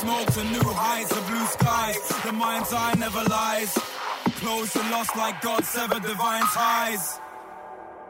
smoke to new heights of blue skies. The mind's eye never lies. Close and lost like God severed divine ties.